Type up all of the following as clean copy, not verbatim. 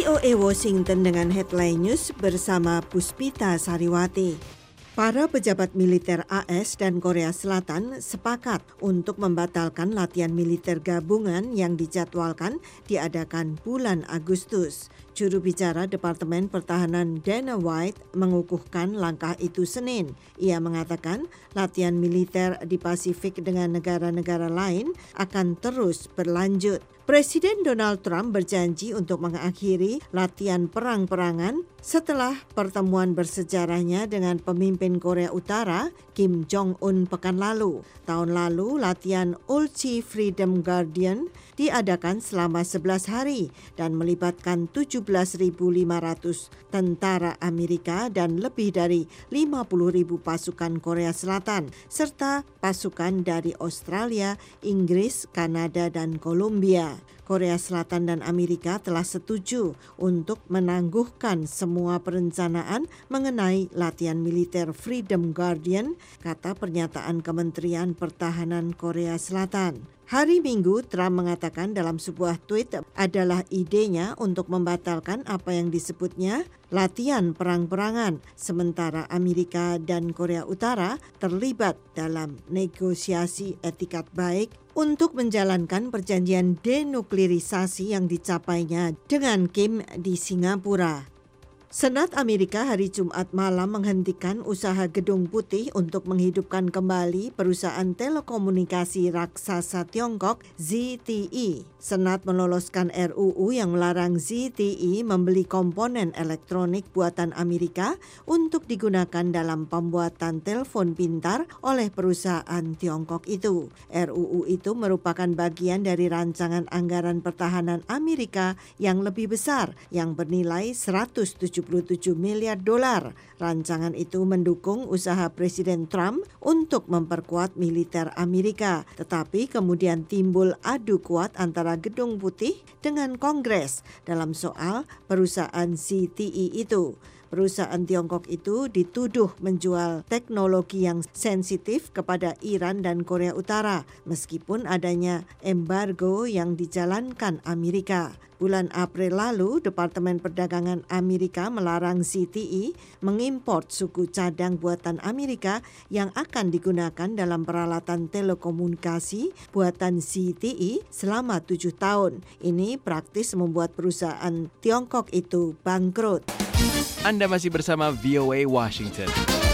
VOA Washington dengan headline news bersama Puspita Sariwati. Para pejabat militer AS dan Korea Selatan sepakat untuk membatalkan latihan militer gabungan yang dijadwalkan diadakan bulan Agustus. Juru bicara Departemen Pertahanan Dana White mengukuhkan langkah itu Senin. Ia mengatakan latihan militer di Pasifik dengan negara-negara lain akan terus berlanjut. Presiden Donald Trump berjanji untuk mengakhiri latihan perang-perangan setelah pertemuan bersejarahnya dengan pemimpin Korea Utara Kim Jong-un pekan lalu. Tahun lalu, latihan Ulchi Freedom Guardian diadakan selama 11 hari dan melibatkan 17.500 tentara Amerika dan lebih dari 50.000 pasukan Korea Selatan, serta pasukan dari Australia, Inggris, Kanada, dan Kolombia. Korea Selatan dan Amerika telah setuju untuk menangguhkan semua perencanaan mengenai latihan militer Freedom Guardian, kata pernyataan Kementerian Pertahanan Korea Selatan. Hari Minggu, Trump mengatakan dalam sebuah tweet adalah idenya untuk membatalkan apa yang disebutnya latihan perang-perangan, sementara Amerika dan Korea Utara terlibat dalam negosiasi etikat baik untuk menjalankan perjanjian denuklirisasi yang dicapainya dengan Kim di Singapura. Senat Amerika hari Jumat malam menghentikan usaha Gedung Putih untuk menghidupkan kembali perusahaan telekomunikasi raksasa Tiongkok ZTE. Senat meloloskan RUU yang melarang ZTE membeli komponen elektronik buatan Amerika untuk digunakan dalam pembuatan telepon pintar oleh perusahaan Tiongkok itu. RUU itu merupakan bagian dari rancangan anggaran pertahanan Amerika yang lebih besar yang bernilai 177 miliar dolar. Rancangan itu mendukung usaha Presiden Trump untuk memperkuat militer Amerika. Tetapi kemudian timbul adu kuat antara Gedung Putih dengan Kongres dalam soal perusahaan ZTE itu. Perusahaan Tiongkok itu dituduh menjual teknologi yang sensitif kepada Iran dan Korea Utara, meskipun adanya embargo yang dijalankan Amerika. Bulan April lalu, Departemen Perdagangan Amerika melarang ZTE mengimpor suku cadang buatan Amerika yang akan digunakan dalam peralatan telekomunikasi buatan ZTE selama 7 tahun. Ini praktis membuat perusahaan Tiongkok itu bangkrut. Anda masih bersama VOA Washington.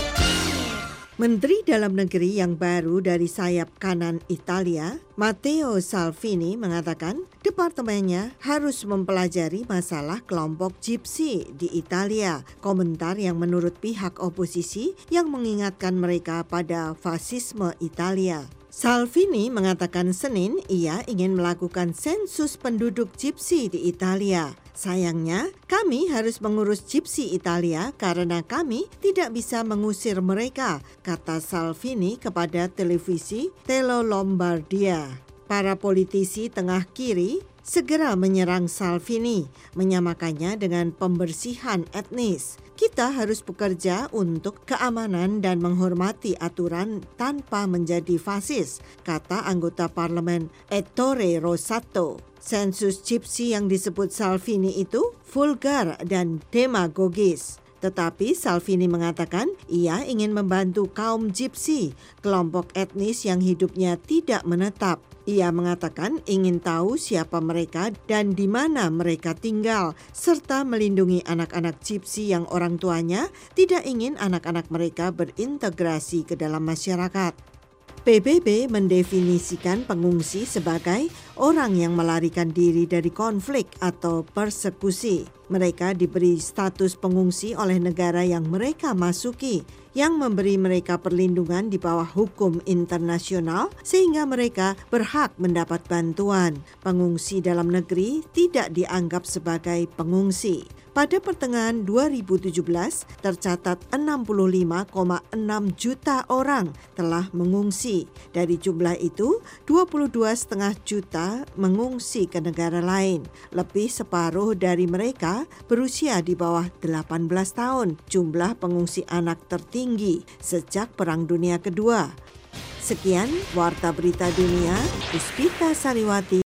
Menteri Dalam Negeri yang baru dari sayap kanan Italia, Matteo Salvini, mengatakan departemennya harus mempelajari masalah kelompok Gypsy di Italia. Komentar yang menurut pihak oposisi yang mengingatkan mereka pada fasisme Italia. Salvini mengatakan Senin ia ingin melakukan sensus penduduk Gypsy di Italia. Sayangnya, kami harus mengurus Gypsy Italia karena kami tidak bisa mengusir mereka, kata Salvini kepada televisi Telo Lombardia. Para politisi tengah kiri segera menyerang Salvini, menyamakannya dengan pembersihan etnis. Kita harus bekerja untuk keamanan dan menghormati aturan tanpa menjadi fasis, kata anggota parlemen Ettore Rosato. Sensus Gypsy yang disebut Salvini itu vulgar dan demagogis. Tetapi Salvini mengatakan ia ingin membantu kaum Gypsy, kelompok etnis yang hidupnya tidak menetap. Ia mengatakan ingin tahu siapa mereka dan di mana mereka tinggal, serta melindungi anak-anak Gypsy yang orang tuanya tidak ingin anak-anak mereka berintegrasi ke dalam masyarakat. PBB mendefinisikan pengungsi sebagai orang yang melarikan diri dari konflik atau persekusi. Mereka diberi status pengungsi oleh negara yang mereka masuki, yang memberi mereka perlindungan di bawah hukum internasional sehingga mereka berhak mendapat bantuan. Pengungsi dalam negeri tidak dianggap sebagai pengungsi. Pada pertengahan 2017, tercatat 65,6 juta orang telah mengungsi. Dari jumlah itu, 22,5 juta mengungsi ke negara lain. Lebih separuh dari mereka berusia di bawah 18 tahun. Jumlah pengungsi anak tertinggi sejak Perang Dunia Kedua. Sekian Warta Berita Dunia, Puspita Sariwati.